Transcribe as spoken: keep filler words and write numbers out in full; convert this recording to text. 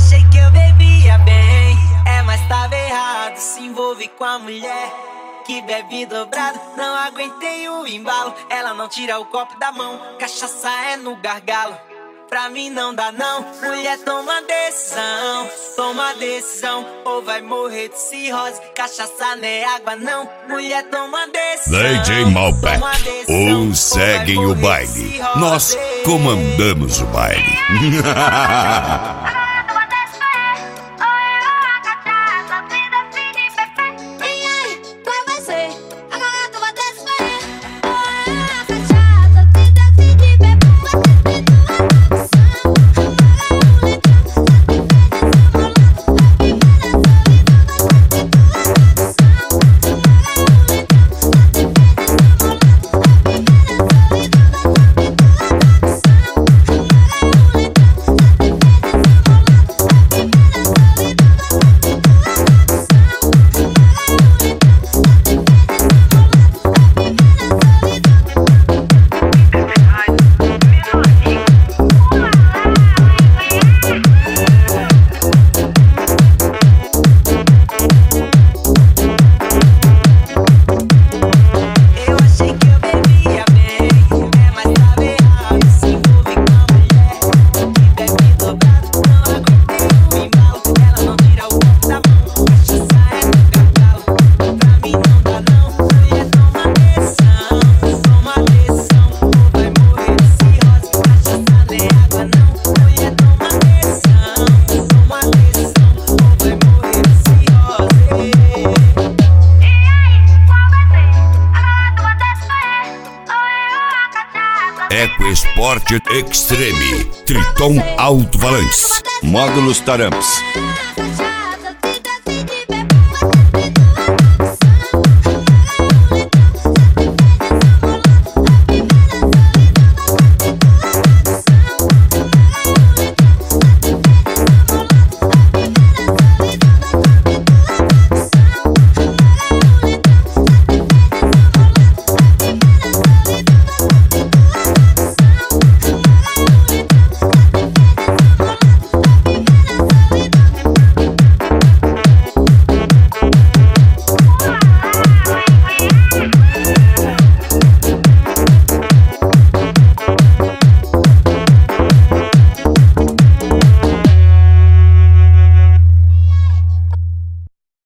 achei que eu bebia bem, é, mas tava errado. Se envolve com a mulher que bebe dobrado. Não aguentei o embalo, ela não tira o copo da mão. Cachaça é no gargalo, pra mim não dá não. Mulher, toma decisão, toma decisão, ou vai morrer de cirrose. Cachaça não é água não. Mulher, toma decisão. D J Malbec, uns seguem o baile, nós comandamos o baile. EcoSport Extreme, Triton Alto Valantes, módulos Taramps.